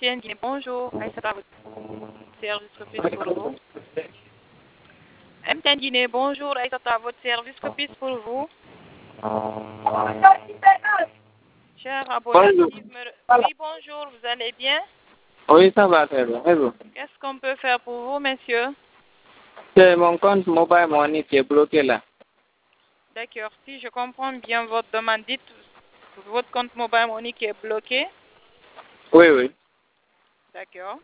MTN Guinée, bonjour. Aïssata, votre service que puis-je pour vous? MTN Guinée, bonjour. Aïssata, votre service que puis-je pour vous? Cher abonné, Bonjour. oui, bonjour, vous allez bien? Oui, ça va très bien. Et vous? Qu'est-ce qu'on peut faire pour vous, monsieur? C'est mon compte Mobile Money qui est bloqué là. D'accord, si je comprends bien votre demande, dites votre compte Mobile Money qui est bloqué. Oui, oui. D'accord.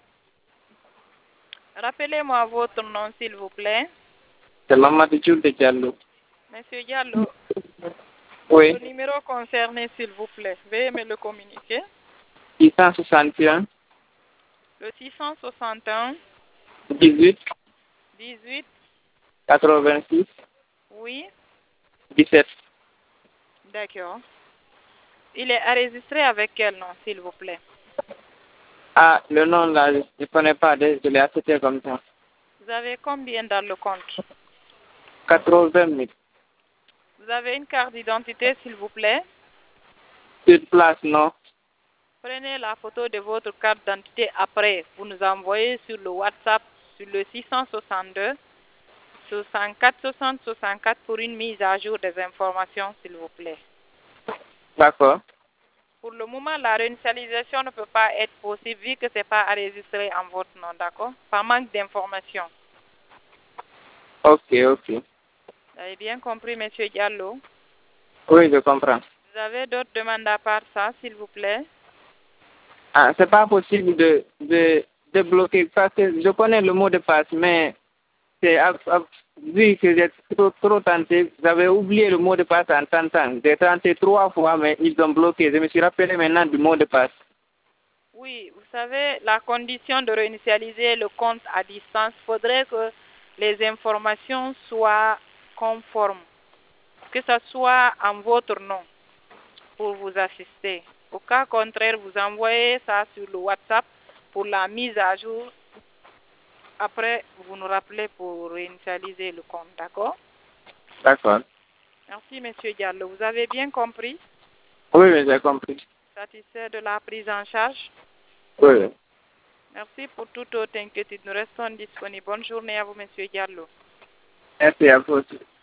Rappelez-moi votre nom, s'il vous plaît. C'est Mamadou Djoulde Diallo. Monsieur Diallo, Oui. le numéro concerné, s'il vous plaît, veuillez me le communiquer. 661 Le 661 18 18, 86 oui, 17. d'accord. Il est enregistré avec quel nom, s'il vous plaît? Ah, le nom là, je ne connais pas. Je l'ai acheté comme ça. Vous avez combien dans le compte? 80 000. Vous avez une carte d'identité, s'il vous plaît? Sur place, non? Prenez la photo de votre carte d'identité après. Vous nous envoyez sur le WhatsApp sur le 662 64 60 64 pour une mise à jour des informations, s'il vous plaît. D'accord. Pour le moment, la réinitialisation ne peut pas être possible vu que ce n'est pas enregistré en votre nom, d'accord? Par manque d'informations. Ok, ok. Vous avez bien compris, monsieur Diallo? Oui, je comprends. Vous avez d'autres demandes à part ça, s'il vous plaît? Ah, c'est pas possible de bloquer parce que je connais le mot de passe, mais c'est vu que j'ai trop tenté, j'avais oublié le mot de passe en tentant. J'ai tenté 3 fois, mais ils ont bloqué. Je me suis rappelé maintenant du mot de passe. Oui, vous savez, la condition de réinitialiser le compte à distance, il faudrait que les informations soient conformes, que ce soit en votre nom pour vous assister. Au cas contraire, vous envoyez ça sur le WhatsApp pour la mise à jour. Après, vous nous rappelez pour réinitialiser le compte, d'accord? D'accord. Merci, monsieur Diallo. Vous avez bien compris? Oui, oui, j'ai compris. Satisfait de la prise en charge? Oui, oui. Merci pour toute autre inquiétude. Nous restons disponibles. Bonne journée à vous, monsieur Diallo. Merci à vous aussi.